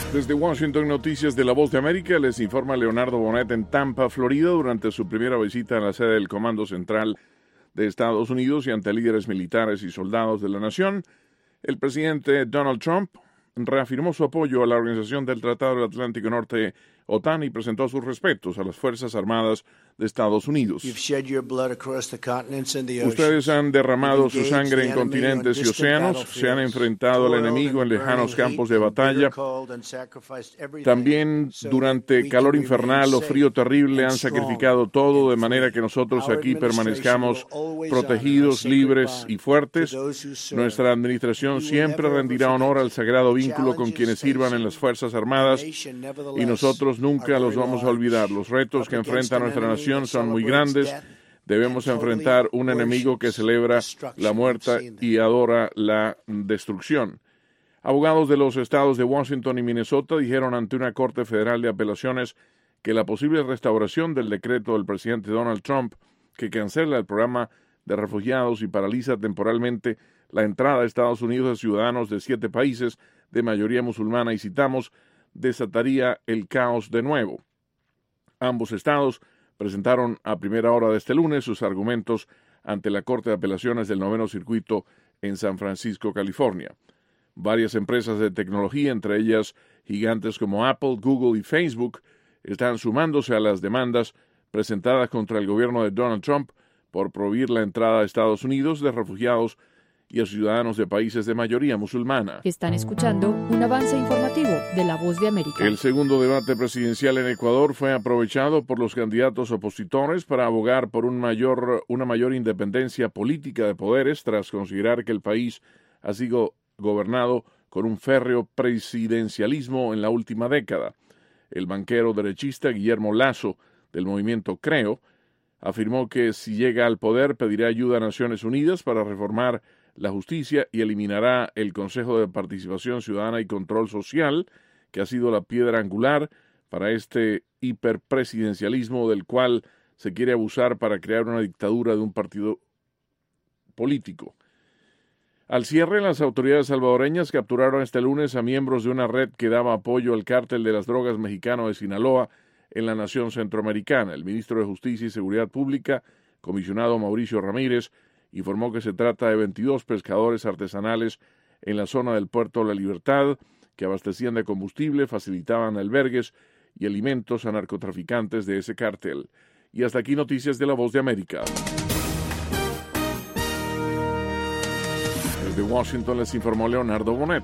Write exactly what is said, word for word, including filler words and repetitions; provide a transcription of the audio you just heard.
Desde Washington, noticias de La Voz de América, les informa Leonardo Bonet en Tampa, Florida, durante su primera visita a la sede del Comando Central de Estados Unidos y ante líderes militares y soldados de la nación. El presidente Donald Trump reafirmó su apoyo a la Organización del Tratado del Atlántico Norte, OTAN, y presentó sus respetos a las Fuerzas Armadas de Estados Unidos. Ustedes han derramado su sangre en continentes y océanos, se han enfrentado al enemigo en lejanos campos de batalla. También durante calor infernal o frío terrible han sacrificado todo de manera que nosotros aquí permanezcamos protegidos, libres y fuertes. Nuestra administración siempre rendirá honor al sagrado vínculo con quienes sirvan en las Fuerzas Armadas y nosotros nunca los vamos a olvidar. Los retos que enfrenta nuestra nación son muy grandes. Debemos enfrentar un enemigo que celebra la muerte y adora la destrucción. Abogados de los estados de Washington y Minnesota dijeron ante una corte federal de apelaciones que la posible restauración del decreto del presidente Donald Trump que cancela el programa de refugiados y paraliza temporalmente la entrada a Estados Unidos de ciudadanos de siete países de mayoría musulmana, y citamos, desataría el caos de nuevo. Ambos estados presentaron a primera hora de este lunes sus argumentos ante la Corte de Apelaciones del Noveno Circuito en San Francisco, California. Varias empresas de tecnología, entre ellas gigantes como Apple, Google y Facebook, están sumándose a las demandas presentadas contra el gobierno de Donald Trump por prohibir la entrada a Estados Unidos de refugiados y a ciudadanos de países de mayoría musulmana. Están escuchando un avance informativo de La Voz de América. El segundo debate presidencial en Ecuador fue aprovechado por los candidatos opositores para abogar por un mayor, una mayor independencia política de poderes, tras considerar que el país ha sido gobernado con un férreo presidencialismo en la última década. El banquero derechista Guillermo Lasso, del movimiento Creo, afirmó que si llega al poder pedirá ayuda a Naciones Unidas para reformar la justicia y eliminará el Consejo de Participación Ciudadana y Control Social, que ha sido la piedra angular para este hiperpresidencialismo del cual se quiere abusar para crear una dictadura de un partido político. Al cierre, las autoridades salvadoreñas capturaron este lunes a miembros de una red que daba apoyo al cártel de las drogas mexicano de Sinaloa en la nación centroamericana. El ministro de Justicia y Seguridad Pública, comisionado Mauricio Ramírez, informó que se trata de veintidós pescadores artesanales en la zona del Puerto La Libertad que abastecían de combustible, facilitaban albergues y alimentos a narcotraficantes de ese cártel. Y hasta aquí noticias de La Voz de América. Desde Washington les informó Leonardo Bonet.